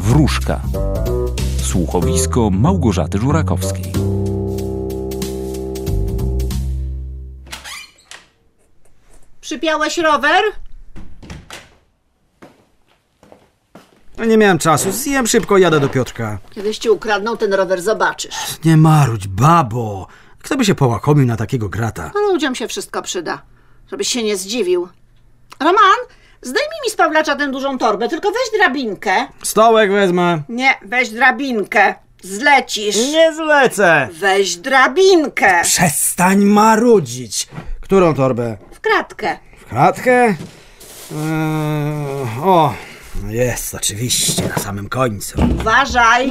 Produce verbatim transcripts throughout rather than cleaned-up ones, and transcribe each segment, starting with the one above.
Wróżka. Słuchowisko Małgorzaty Żurakowskiej. Przypiąłeś rower? No nie miałem czasu, zjem szybko, jadę do Piotrka. Kiedyś ci ukradną, ten rower zobaczysz. Nie marudź, babo. Kto by się połakomił na takiego grata? No ludziom się wszystko przyda, żebyś się nie zdziwił. Roman, zdejmij mi z Pawlacza tę dużą torbę, tylko weź drabinkę. Stołek wezmę. Nie, weź drabinkę. Zlecisz. Nie zlecę. Weź drabinkę. Przestań marudzić. Którą torbę? W kratkę. W kratkę? Eee, o, jest oczywiście, na samym końcu. Uważaj.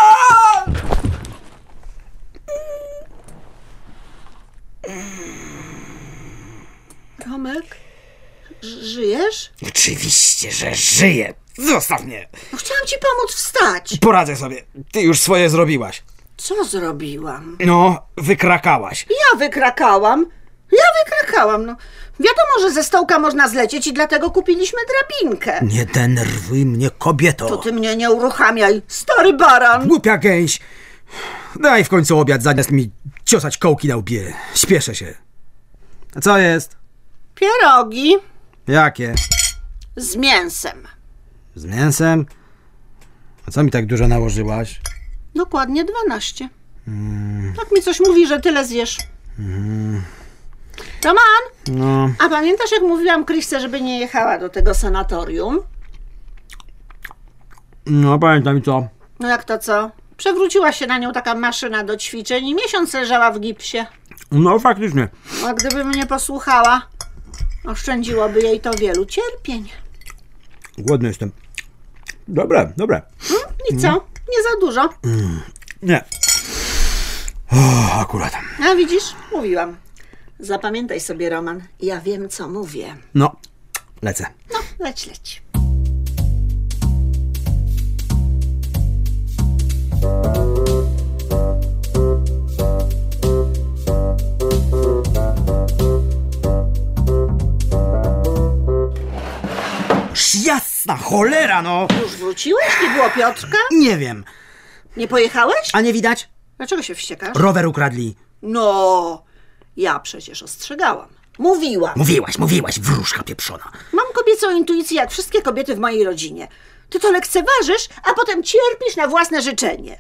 Romek, ż- żyjesz? Oczywiście, że żyję. Zostaw mnie. No chciałam ci pomóc wstać. Poradzę sobie. Ty już swoje zrobiłaś. Co zrobiłam? No, wykrakałaś. Ja wykrakałam. Ja wykrakałam, no. Wiadomo, że ze stołka można zlecieć i dlatego kupiliśmy drabinkę. Nie denerwuj mnie, kobieto. To ty mnie nie uruchamiaj, stary baran. Głupia gęś. Daj w końcu obiad, zamiast mi ciosać kołki na łbie. Śpieszę się. A co jest? Pierogi Jakie? z mięsem. Z mięsem? A co mi tak dużo nałożyłaś? Dokładnie dwanaście. Mm. Tak mi coś mówi, że tyle zjesz. Mm. Roman, No. a pamiętasz, jak mówiłam Kryśce, żeby nie jechała do tego sanatorium? No, pamiętam i co? No jak to co? Przewróciła się na nią taka maszyna do ćwiczeń i miesiąc leżała w gipsie. No, faktycznie. A gdyby mnie posłuchała, oszczędziłoby jej to wielu cierpień. Głodny jestem. Dobre, dobre. Hmm? I co? Nie za dużo? Mm. Nie. O, akurat. A widzisz? Mówiłam. Zapamiętaj sobie, Roman. Ja wiem, co mówię. No, lecę. No, leć, leć. Jasna cholera, no! Już wróciłeś? Nie było Piotrka? Nie wiem. Nie pojechałeś? A nie widać? Dlaczego się wściekasz? Rower ukradli. No, ja przecież ostrzegałam. Mówiłam. Mówiłaś, mówiłaś, wróżka pieprzona. Mam kobiecą intuicję, jak wszystkie kobiety w mojej rodzinie. Ty to lekceważysz, a potem cierpisz na własne życzenie.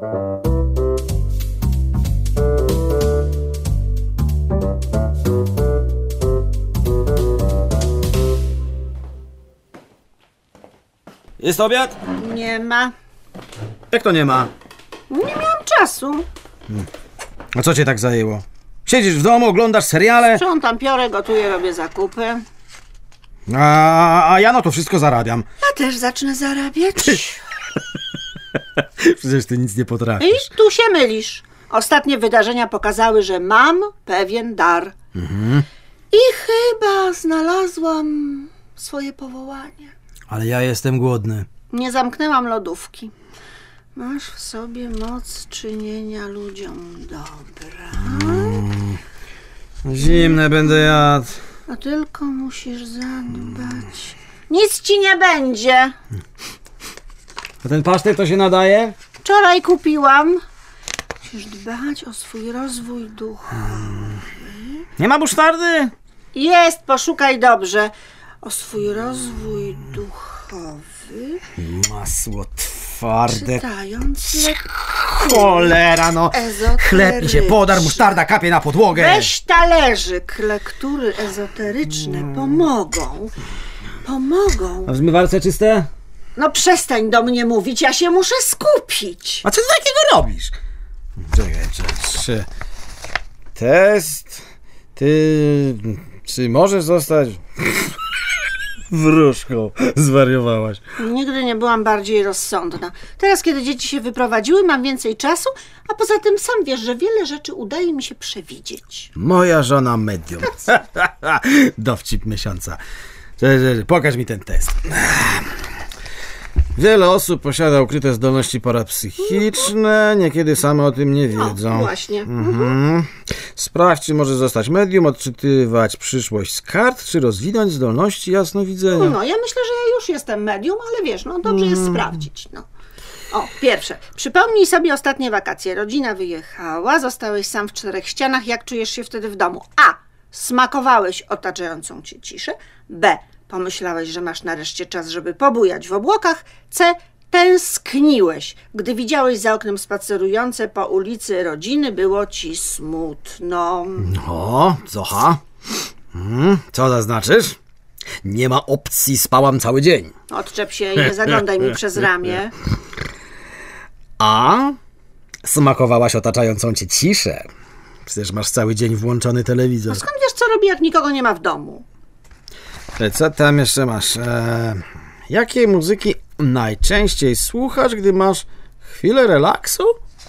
Jest obiad? Nie ma. Jak to nie ma? Nie miałam czasu. A co cię tak zajęło? Siedzisz w domu, oglądasz seriale, Sprzątam piorę, gotuję, robię zakupy. a, a ja no to wszystko zarabiam. Ja też zacznę zarabiać. Przecież ty nic nie I potrafisz. tu się mylisz. Ostatnie wydarzenia pokazały, że mam pewien dar. Mhm. I chyba znalazłam swoje powołanie. Ale ja jestem głodny. Nie zamknęłam lodówki. Masz w sobie moc czynienia ludziom dobra. Mm. Zimne będę jadł. A tylko musisz zadbać. Nic ci nie będzie. A ten pasztet to się nadaje? Wczoraj kupiłam. Musisz dbać o swój rozwój duchowy. Nie ma musztardy? Jest, poszukaj dobrze. O swój rozwój duchowy. Masło twarde. Czytając lektury Cholera, no. Chleb mi się podarł, musztarda kapie na podłogę. Weź talerzyk. Lektury ezoteryczne pomogą. Pomogą. A w zmywarce czyste? No przestań do mnie mówić, ja się muszę skupić. A co ty takiego robisz? Czekaj, czy, czy... Test? Ty... Czy możesz zostać... wróżką? Zwariowałaś. Nigdy nie byłam bardziej rozsądna. Teraz, kiedy dzieci się wyprowadziły, mam więcej czasu, a poza tym sam wiesz, że wiele rzeczy udaje mi się przewidzieć. Moja żona medium. Dowcip miesiąca. Cześć, cześć, pokaż mi ten test. Wiele osób posiada ukryte zdolności parapsychiczne, niekiedy same o tym nie wiedzą. O, właśnie. Mhm. Sprawdź, czy może zostać medium, odczytywać przyszłość z kart, czy rozwinąć zdolności jasnowidzenia. No, no, ja myślę, że ja już jestem medium, ale wiesz, no dobrze jest sprawdzić. No. O, pierwsze. Przypomnij sobie ostatnie wakacje. Rodzina wyjechała, zostałeś sam w czterech ścianach. Jak czujesz się wtedy w domu? A. Smakowałeś otaczającą cię ciszę. B. Pomyślałeś, że masz nareszcie czas, żeby pobujać w obłokach. C. Tęskniłeś. Gdy widziałeś za oknem spacerujące po ulicy rodziny, było ci smutno. O, Zocha? Hmm, co zaznaczysz? Nie ma opcji, spałam cały dzień. Odczep się i nie zaglądaj mi przez ramię. A? Smakowałaś otaczającą cię ciszę. Przecież masz cały dzień włączony telewizor. Skąd wiesz, co robi, jak nikogo nie ma w domu? Co tam jeszcze masz? Eee, jakiej muzyki najczęściej słuchasz, gdy masz chwilę relaksu?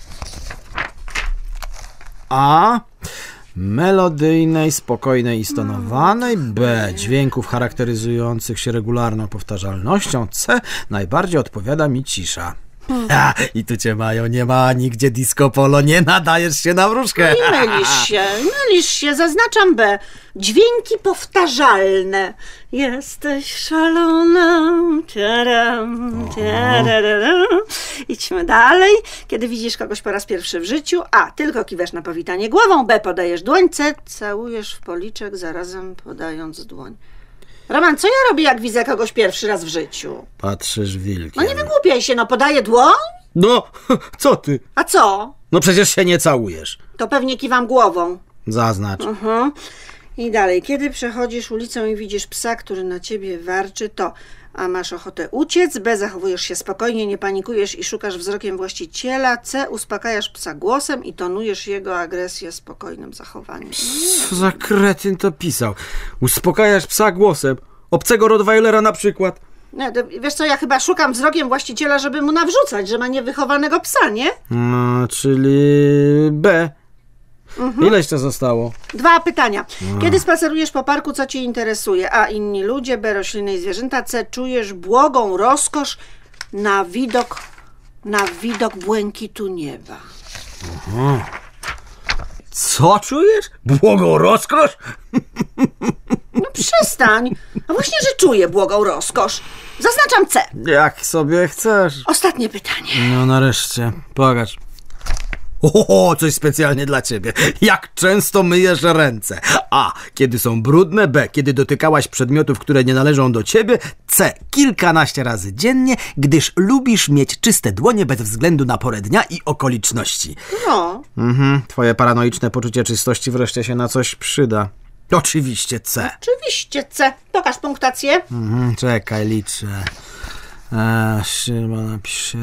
A. Melodyjnej, spokojnej i stonowanej. B. Dźwięków charakteryzujących się regularną powtarzalnością. C. Najbardziej odpowiada mi cisza. A, i tu cię mają, nie ma nigdzie disco polo, nie nadajesz się na wróżkę. I mylisz się, mylisz się, zaznaczam B. Dźwięki powtarzalne. Jesteś szalona. Tadam, tadadam. Idźmy dalej. Kiedy widzisz kogoś po raz pierwszy w życiu, A. Tylko kiwasz na powitanie głową, B. Podajesz dłoń, C. Całujesz w policzek, zarazem podając dłoń. Roman, co ja robię, jak widzę kogoś pierwszy raz w życiu? Patrzysz wilkiem. No nie wygłupiaj się, no podaję dłoń? No, co ty? A co? No przecież się nie całujesz. To pewnie kiwam głową. Zaznacz. Mhm. I dalej. Kiedy przechodzisz ulicą i widzisz psa, który na ciebie warczy, to A. Masz ochotę uciec, B. Zachowujesz się spokojnie, nie panikujesz i szukasz wzrokiem właściciela, C. Uspokajasz psa głosem i tonujesz jego agresję spokojnym zachowaniem. Co za kretyn to pisał? Uspokajasz psa głosem. Obcego Rottweilera na przykład. Nie, to, wiesz co, ja chyba szukam wzrokiem właściciela, żeby mu nawrzucać, że ma niewychowanego psa, nie? No, czyli B. Mhm. Ileś to zostało? Dwa pytania. Kiedy spacerujesz po parku, co cię interesuje? A. Inni ludzie, B. Rośliny i zwierzęta, C. Czujesz błogą rozkosz na widok, na widok błękitu nieba. Aha. Co czujesz? Błogą rozkosz? No przestań. No właśnie, że czuję błogą rozkosz. Zaznaczam C. Jak sobie chcesz. Ostatnie pytanie. No nareszcie. Pogacz. O, coś specjalnie dla ciebie. Jak często myjesz ręce? A. Kiedy są brudne. B. Kiedy dotykałaś przedmiotów, które nie należą do ciebie. C. Kilkanaście razy dziennie, gdyż lubisz mieć czyste dłonie bez względu na porę dnia i okoliczności. No. Mhm. Twoje paranoiczne poczucie czystości wreszcie się na coś przyda. Oczywiście C. Oczywiście C. Pokaż punktację. Mhm, czekaj, liczę. Chyba napiszę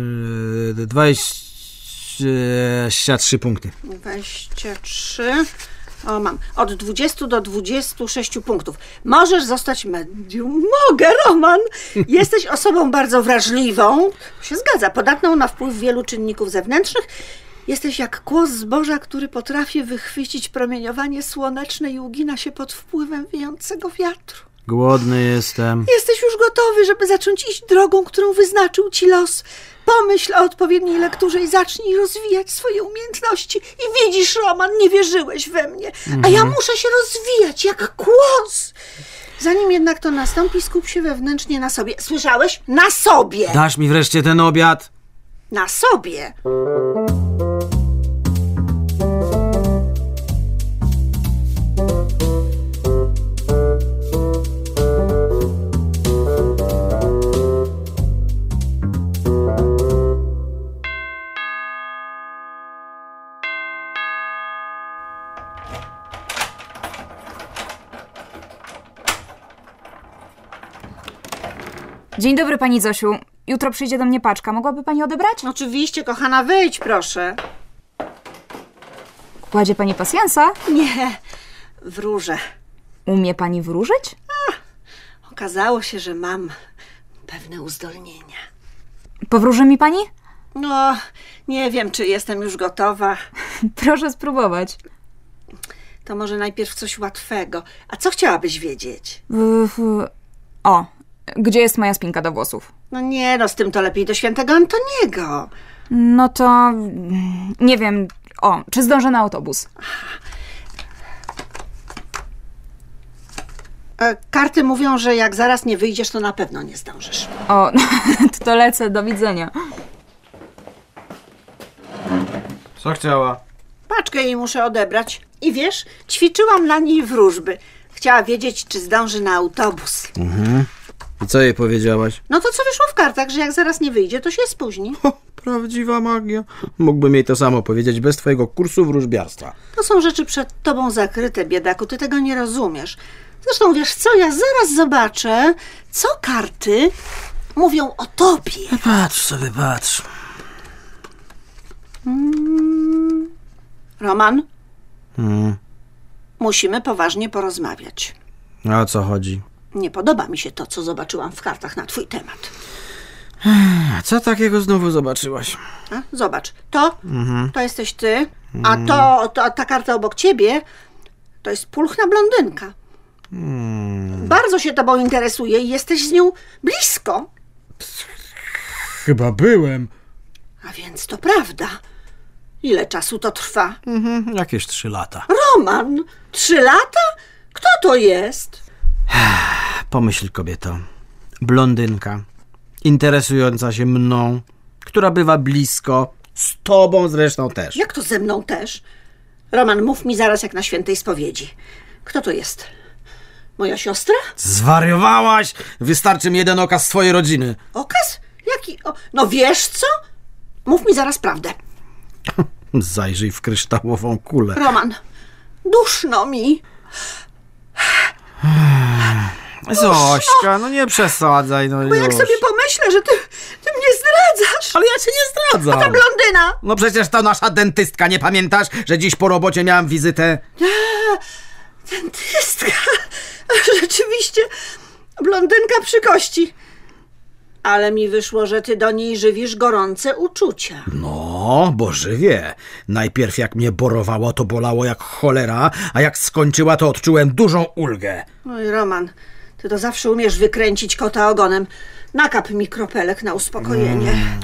dwadzieścia trzy punkty. dwadzieścia trzy. O, mam. Od dwudziestu do dwudziestu sześciu punktów. Możesz zostać medium. Mogę, Roman. Jesteś osobą bardzo wrażliwą. Się zgadza. Podatną na wpływ wielu czynników zewnętrznych. Jesteś jak kłos zboża, który potrafi wychwycić promieniowanie słoneczne i ugina się pod wpływem wiejącego wiatru. Głodny jestem. Jesteś już gotowy, żeby zacząć iść drogą, którą wyznaczył ci los. Pomyśl o odpowiedniej lekturze i zacznij rozwijać swoje umiejętności. I widzisz, Roman, nie wierzyłeś we mnie. A ja muszę się rozwijać jak kłos. Zanim jednak to nastąpi, skup się wewnętrznie na sobie. Słyszałeś? Na sobie! Dasz mi wreszcie ten obiad? Na sobie! Dzień dobry, pani Zosiu. Jutro przyjdzie do mnie paczka. Mogłaby pani odebrać? Oczywiście, kochana, wyjdź, proszę. Kładzie pani pasjansa? Nie, wróżę. Umie pani wróżyć? Okazało się, że mam pewne uzdolnienia. Powróży mi pani? No, nie wiem, czy jestem już gotowa. Proszę spróbować. To może najpierw coś łatwego. A co chciałabyś wiedzieć? W, w... O, gdzie jest moja spinka do włosów? No nie, no z tym to lepiej do świętego Antoniego. No to... nie wiem... O, czy zdążę na autobus? E, karty mówią, że jak zaraz nie wyjdziesz, to na pewno nie zdążysz. O, to lecę, do widzenia. Co chciała? Paczkę jej muszę odebrać. I wiesz, ćwiczyłam dla niej wróżby. Chciała wiedzieć, czy zdąży na autobus. Mhm. I co jej powiedziałaś? No to co wyszło w kartach, że jak zaraz nie wyjdzie, to się spóźni. O, prawdziwa magia. Mógłbym jej to samo powiedzieć bez twojego kursu wróżbiarstwa. To są rzeczy przed tobą zakryte, biedaku, ty tego nie rozumiesz. Zresztą wiesz co, ja zaraz zobaczę, co karty mówią o tobie. Patrz sobie, patrz. Mm. Roman, Hmm. musimy poważnie porozmawiać. A o co chodzi? Nie podoba mi się to, co zobaczyłam w kartach na twój temat. A co takiego znowu zobaczyłaś? A? Zobacz, to, mhm. to jesteś ty, a to, to ta karta obok ciebie to jest pulchna blondynka. Hmm. Bardzo się tobą interesuje i jesteś z nią blisko. Chyba byłem. A więc to prawda. Ile czasu to trwa? Mhm, jakieś trzy lata. Roman, trzy lata? Kto to jest? Pomyśl, kobieto. Blondynka, interesująca się mną, która bywa blisko, z tobą zresztą też. Jak to ze mną też? Roman, mów mi zaraz jak na świętej spowiedzi. Kto to jest? Moja siostra? Zwariowałaś? Wystarczy mi jeden okaz z twojej rodziny. Okaz? Jaki? O, no wiesz co? Mów mi zaraz prawdę. Zajrzyj w kryształową kulę. Roman, duszno mi. Zośka, no nie przesadzaj, no Bo już. jak sobie pomyślę, że ty, ty mnie zdradzasz. Ale ja cię nie zdradzam. A ta blondyna? No przecież to nasza dentystka, nie pamiętasz, że dziś po robocie miałam wizytę? A, dentystka. Rzeczywiście, blondynka przy kości. Ale mi wyszło, że ty do niej żywisz gorące uczucia. No, bo żywie. Najpierw jak mnie borowało, to bolało jak cholera, a jak skończyła, to odczułem dużą ulgę. Oj, Roman, ty to zawsze umiesz wykręcić kota ogonem. Nakap mi kropelek na uspokojenie. Mm.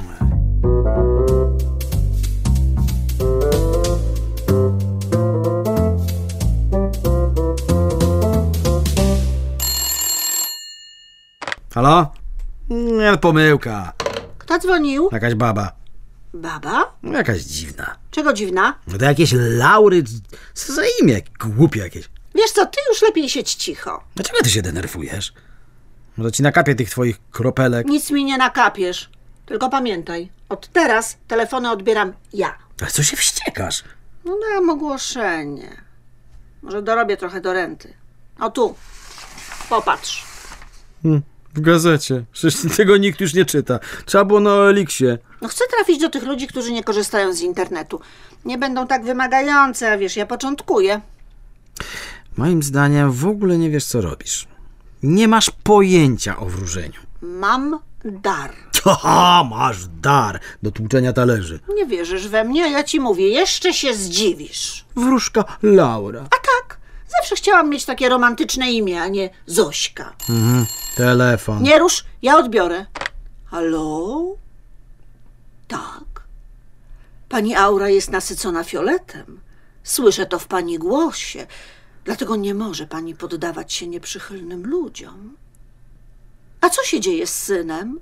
Halo? Nie, pomyłka. Kto dzwonił? Jakaś baba. Baba? No, jakaś dziwna. Czego dziwna? No to jakieś Laury, co za imię, głupie jakieś. Wiesz co, ty już lepiej siedź cicho. Dlaczego ty się denerwujesz? Może ci nakapię tych twoich kropelek. Nic mi nie nakapiesz. Tylko pamiętaj, od teraz telefony odbieram ja. Ale co się wściekasz? No dam ogłoszenie. Może dorobię trochę do renty. O tu, popatrz. Hmm. W gazecie. Przecież tego nikt już nie czyta. Trzeba było na O L X ie. No chcę trafić do tych ludzi, którzy nie korzystają z internetu. Nie będą tak wymagające, a wiesz, ja początkuję. Moim zdaniem w ogóle nie wiesz, co robisz. Nie masz pojęcia o wróżeniu. Mam dar. Haha, masz dar do tłuczenia talerzy. Nie wierzysz we mnie, a ja ci mówię, jeszcze się zdziwisz. Wróżka Laura. A tak, zawsze chciałam mieć takie romantyczne imię, a nie Zośka. Mhm. Telefon. Nie rusz, ja odbiorę. Halo? Tak. Pani aura jest nasycona fioletem. Słyszę to w pani głosie. Dlatego nie może pani poddawać się nieprzychylnym ludziom. A co się dzieje z synem?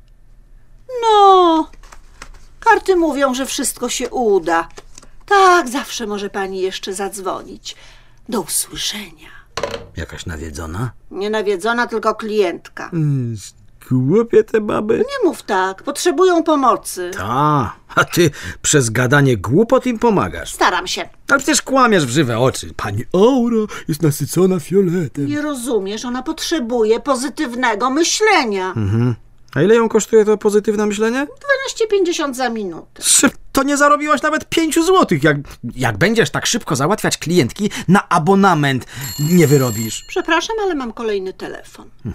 No, karty mówią, że wszystko się uda. Tak, zawsze może pani jeszcze zadzwonić. Do usłyszenia. Jakaś nawiedzona? Nie nawiedzona, tylko klientka. Mm, głupie te baby. Nie mów tak, potrzebują pomocy. Ta, a ty przez gadanie głupot im pomagasz. Staram się. Ale przecież kłamiesz w żywe oczy. Pani aura jest nasycona fioletem. Nie rozumiesz, ona potrzebuje pozytywnego myślenia. Mhm. A ile ją kosztuje to pozytywne myślenie? dwanaście pięćdziesiąt za minutę. To nie zarobiłaś nawet pięciu złotych. Jak, jak będziesz tak szybko załatwiać klientki, na abonament nie wyrobisz. Przepraszam, ale mam kolejny telefon. Hmm.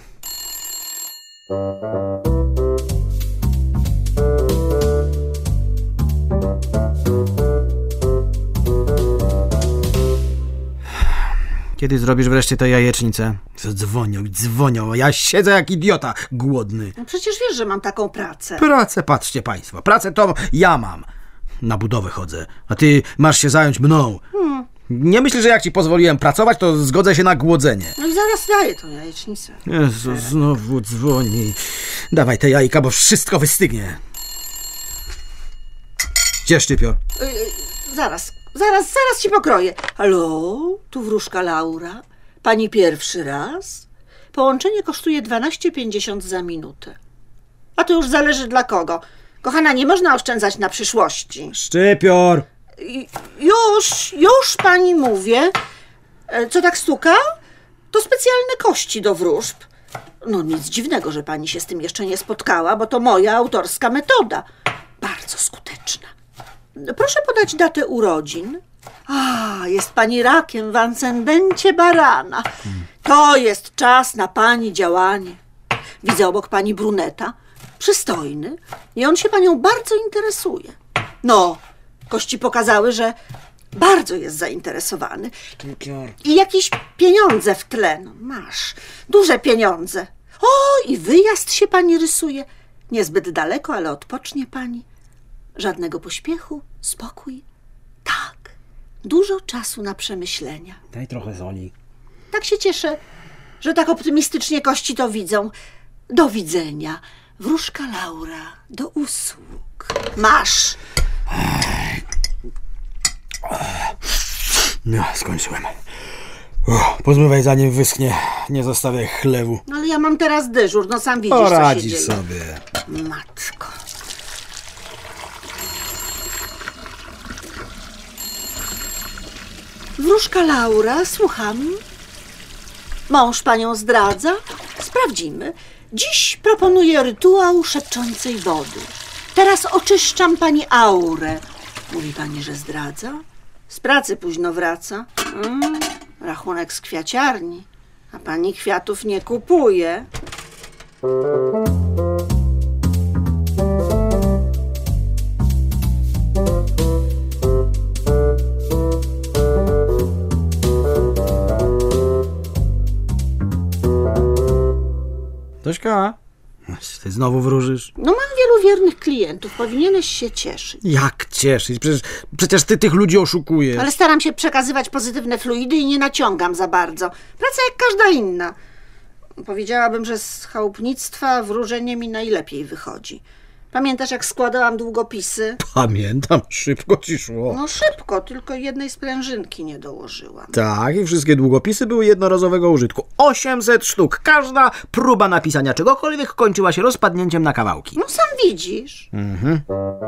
Kiedy zrobisz wreszcie tę jajecznicę? Dzwonią i dzwonią, a ja siedzę jak idiota, głodny. No przecież wiesz, że mam taką pracę. Pracę, patrzcie państwo, pracę to ja mam. Na budowę chodzę, a ty masz się zająć mną. Hmm. Nie myślisz, że jak ci pozwoliłem pracować, to zgodzę się na głodzenie. No i zaraz daję tą jajecznicę. Jezu, znowu dzwoni. Dawaj te jajka, bo wszystko wystygnie. Gdzie szczypior? Zaraz, zaraz, zaraz ci pokroję. Halo, tu wróżka Laura. Pani pierwszy raz? Połączenie kosztuje dwanaście pięćdziesiąt za minutę. A to już zależy dla kogo. Kochana, nie można oszczędzać na przyszłości. Szczypior! I- Już, już pani mówię. E, Co tak stuka? To specjalne kości do wróżb. No nic dziwnego, że pani się z tym jeszcze nie spotkała, bo to moja autorska metoda. Bardzo skuteczna. Proszę podać datę urodzin. A, jest pani rakiem w ascendencie barana. To jest czas na pani działanie. Widzę obok pani bruneta, przystojny, i on się panią bardzo interesuje. No, kości pokazały, że bardzo jest zainteresowany. I jakieś pieniądze w tle. No, masz, duże pieniądze. O, i wyjazd się pani rysuje. Niezbyt daleko, ale odpocznie pani. Żadnego pośpiechu, spokój. Tak, dużo czasu na przemyślenia. Daj trochę soli. Tak się cieszę, że tak optymistycznie kości to widzą. Do widzenia. Wróżka Laura, do usług. Masz. No, skończyłem. Uff, pozmywaj zanim wyschnie. Nie zostawiaj chlewu. No ale ja mam teraz dyżur, no sam widzisz, co się Poradzisz dzieje. sobie. Matko. Wróżka Laura, słucham. Mąż panią zdradza? Sprawdzimy. Dziś proponuję rytuał szepczącej wody. Teraz oczyszczam pani aurę. Mówi pani, że zdradza? Z pracy późno wraca. Mm, rachunek z kwiaciarni. A pani kwiatów nie kupuje. Tośka, ty znowu wróżysz? No mam wielu wiernych klientów, powinieneś się cieszyć. Jak cieszyć? Przecież, przecież ty tych ludzi oszukujesz. Ale staram się przekazywać pozytywne fluidy i nie naciągam za bardzo. Praca jak każda inna. Powiedziałabym, że z chałupnictwa wróżenie mi najlepiej wychodzi. Pamiętasz, jak składałam długopisy? Pamiętam, szybko ci szło. No szybko, tylko jednej sprężynki nie dołożyłam. Tak, i wszystkie długopisy były jednorazowego użytku. osiemset sztuk. Każda próba napisania czegokolwiek kończyła się rozpadnięciem na kawałki. No sam widzisz. Mhm.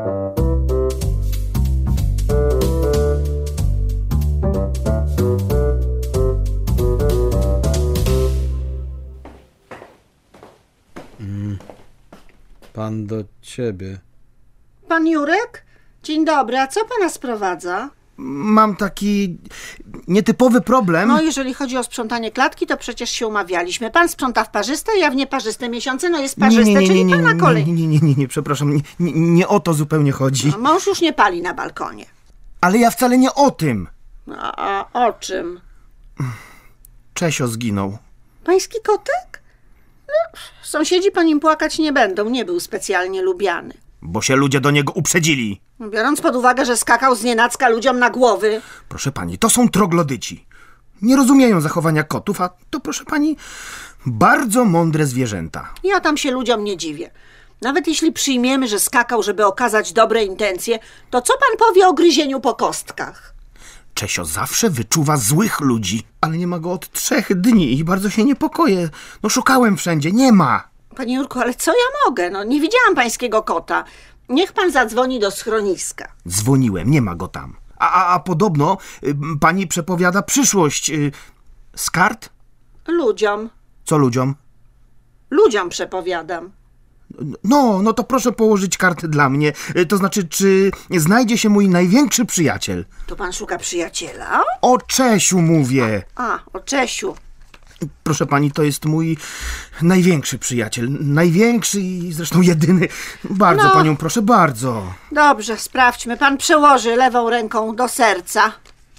Mm. Pan do ciebie. Pan Jurek? Dzień dobry, a co pana sprowadza? Mam taki nietypowy problem. No, jeżeli chodzi o sprzątanie klatki, to przecież się umawialiśmy. Pan sprząta w parzyste, ja w nieparzyste miesiące, no jest parzyste, czyli pana kolej. Nie, nie, nie, nie, nie, przepraszam, nie, nie, nie o to zupełnie chodzi. No, mąż już nie pali na balkonie. Ale ja wcale nie o tym. A, a o czym? Czesio zginął. Pański kotek? No, sąsiedzi po nim płakać nie będą, nie był specjalnie lubiany. Bo się ludzie do niego uprzedzili. Biorąc pod uwagę, że skakał z nienacka ludziom na głowy. Proszę pani, to są troglodyci. Nie rozumieją zachowania kotów, a to, proszę pani, bardzo mądre zwierzęta. Ja tam się ludziom nie dziwię. Nawet jeśli przyjmiemy, że skakał, żeby okazać dobre intencje, to co pan powie o gryzieniu po kostkach? Czesio zawsze wyczuwa złych ludzi, ale nie ma go od trzech dni i bardzo się niepokoję. No szukałem wszędzie, nie ma. Panie Jurku, ale co ja mogę? No nie widziałam pańskiego kota. Niech pan zadzwoni do schroniska. Dzwoniłem, nie ma go tam. A, a, a podobno y, pani przepowiada przyszłość. Y, z kart? Ludziom. Co ludziom? Ludziom przepowiadam. No, no to proszę położyć karty dla mnie. Y, to znaczy, czy znajdzie się mój największy przyjaciel? To pan szuka przyjaciela? O Czesiu mówię. A, o Czesiu. Proszę pani, to jest mój największy przyjaciel. Największy i zresztą jedyny. Bardzo No. panią proszę, bardzo. Dobrze, sprawdźmy. Pan przełoży lewą ręką do serca.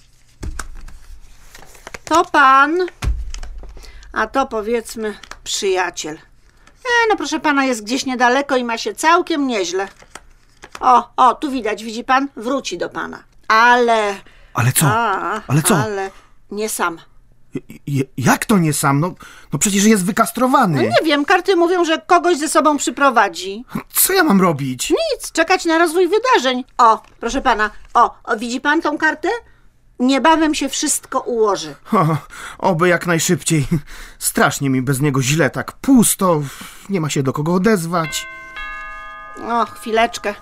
To pan, a to powiedzmy przyjaciel. E, no proszę pana, jest gdzieś niedaleko i ma się całkiem nieźle. O, o, tu widać, widzi pan? Wróci do pana. Ale... Ale co? A, Ale co? Ale nie sam. J- jak to nie sam? No, no przecież jest wykastrowany. Nie wiem, karty mówią, że kogoś ze sobą przyprowadzi. Co ja mam robić? Nic, czekać na rozwój wydarzeń. O, proszę pana, o, o widzi pan tą kartę? Niebawem się wszystko ułoży. O, oby jak najszybciej. Strasznie mi bez niego źle, tak pusto, nie ma się do kogo odezwać. O, chwileczkę.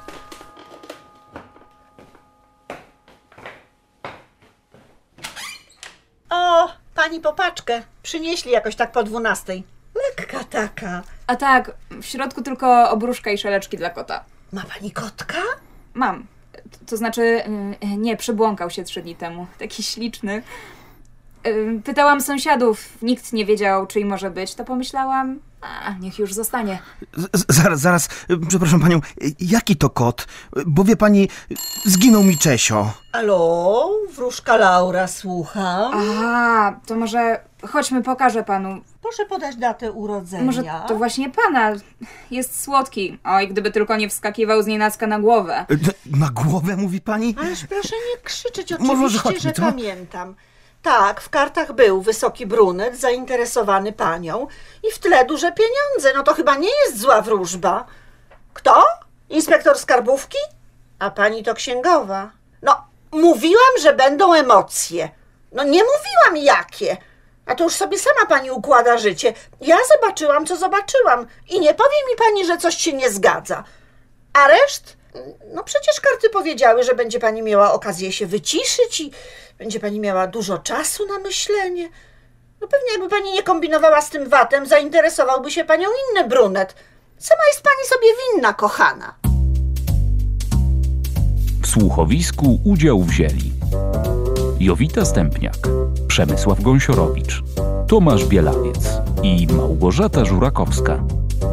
O, pani popaczkę. Przynieśli jakoś tak po dwunastej. Lekka taka. A tak, w środku tylko obruszka i szeleczki dla kota. Ma pani kotka? Mam. To znaczy, yy, nie, przybłąkał się trzy dni temu. Taki śliczny. Yy, Pytałam sąsiadów, nikt nie wiedział, czyj może być, to pomyślałam, a niech już zostanie. Z- zaraz, zaraz, przepraszam panią, jaki to kot? Bo wie pani, zginął mi Czesio. Alo, wróżka Laura, słucham. A, to może chodźmy, pokażę panu. Proszę podać datę urodzenia. Może to właśnie pana. Jest słodki. Oj, gdyby tylko nie wskakiwał z nienacka na głowę. Na głowę mówi pani? Ależ proszę nie krzyczeć, Może oczywiście, chodźmy, że co? pamiętam. Tak, w kartach był wysoki brunet zainteresowany panią i w tle duże pieniądze. No to chyba nie jest zła wróżba. Kto? Inspektor skarbówki? A pani to księgowa. No, mówiłam, że będą emocje. No nie mówiłam jakie. A to już sobie sama pani układa życie. Ja zobaczyłam, co zobaczyłam i nie powie mi pani, że coś się nie zgadza. A reszt? No przecież karty powiedziały, że będzie pani miała okazję się wyciszyć i będzie pani miała dużo czasu na myślenie. No pewnie jakby pani nie kombinowała z tym watem, zainteresowałby się panią inny brunet. Sama jest pani sobie winna, kochana. W słuchowisku udział wzięli Jowita Stępniak, Przemysław Gąsiorowicz, Tomasz Bielawiec i Małgorzata Żurakowska.